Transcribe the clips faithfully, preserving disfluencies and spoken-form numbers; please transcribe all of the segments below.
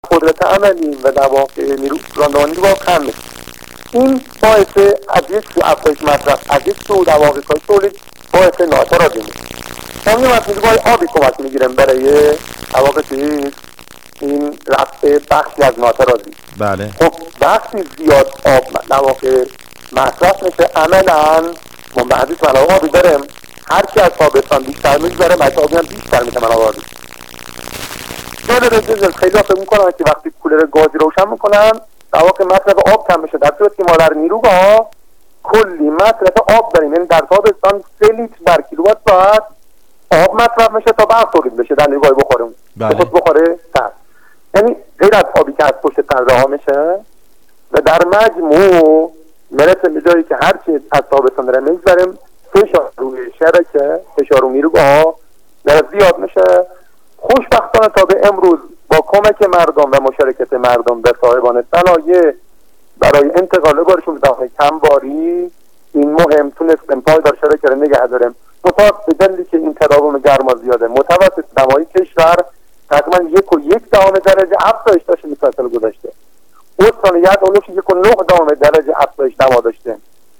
قدرت عملی و در واقع نیرو راندمانی رو کم میشه. این باعث از یک سو افزایش مصرف، از یک سو در واقع کاهش تولید باعث ناعتراضی میشه. ما میگیم از نیروهای آبی کمک میگیریم برای در واقع این رفع بخشی از ناعتراضی. بله. خب وقتی زیاد آب در واقع مصرف میشه عملاً ما بعدی منابع آبی داریم، هر کی از تابستان بیشتر میگذاره مصرف آبی هم بیشتر میشه منابع آبی. جالب جدا خیلی فکر میکنن که وقتی کولر گازی روشن میکنن در واقع مصرف آب کم میشه، در صورتی که ما در نیروگاه کلی مصرف آب داریم، یعنی در تابستان سه لیتر در کیلووات ساعت آب مصرف میشه تا برق تولید بشه در نیروگاه بخوریم. بله. خود بخوره تر، یعنی غیر از آبی که از پشت تن رها میشه و در مجموع میرسه به جایی که هر چی از تابستان داره میگذاریم فشار روی شبکه، فشار روی نیروگاه داره زیاد میشه. خوشبختانه تا به امروز با کمک مردم و مشارکت مردم به صاحبان صنایع برای انتقال بارشون به داخل کمباری این مهم تونستیم پایدار شبکه رو نگه داریم. متأسف به دلیلی که این تداوم گرما زیاده، متوسط دمای کشور تقریبا یک و یک دهم درجه افزایش داشته مثل سال گذشته. استان یزد اولش یک و نه دهم درجه افزایش دما داشته.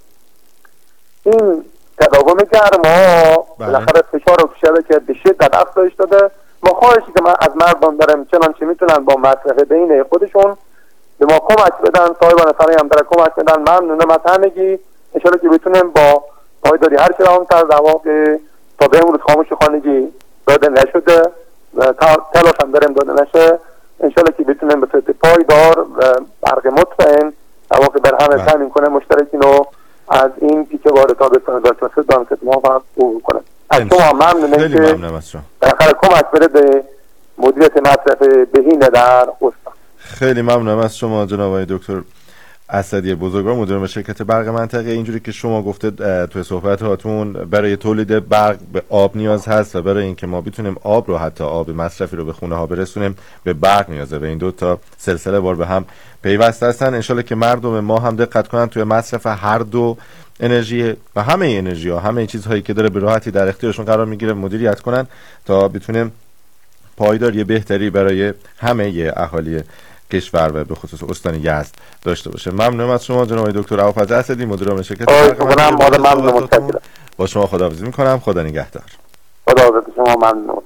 این تداوم گرما بالاخره فشار رو شبکه به شدت افزایش داده. ما خواهشی که من از مردم دارم چنانچه میتونن با مصرف بین خودشون به ما کمک بدن، صاحبان صنایع هم داره کمک بدن. ممنونم از همگی. ان شاءالله که بتونیم با پایداری هر چه روان تر در واقع تا به امروز خاموش خانگی داده نشده و تلاش هم داریم داده نشه، ان شاءالله که بتونیم به صورت پایدار و برق مطمئن در واقع بر همه تامین کنه مشترکین رو از این پیچ وارد تابستان هزار و چهارصد دانست موفق عبور کنه. از شما ممنونم که بالاخره کمک بده به مدیریت مصرف بهینه در استان. خیلی ممنونم از شما جناب آقای دکتر اسدی بزرگوار، مدیر شرکت برق منطقه. اینجوری که شما گفته توی صحبت هاتون برای تولید برق به آب نیاز هست و برای اینکه ما بتونیم آب رو، حتی آب مصرفی رو به خونه ها برسونیم، به برق نیازه و این دو تا سلسله وار به هم پیوسته هستن. ان شاءالله که مردم ما هم دقت کنن توی مصرف هر دو انرژی و همه انرژی ها، همه چیزهایی که داره به راحتی در اختیارشون قرار میگیره مدیریت کنن تا بتونیم پایداری بهتری برای همه اهالی کشور و به خصوص استان یزد داشته باشه. ممنونم از شما جناب دکتر ابوالفضل اسدی، مدیر عامل شرکت برق منطقه. ممنونم. با شما خداحافظی میکنم. خدا نگهدار. خداحافظ شما. ممنون.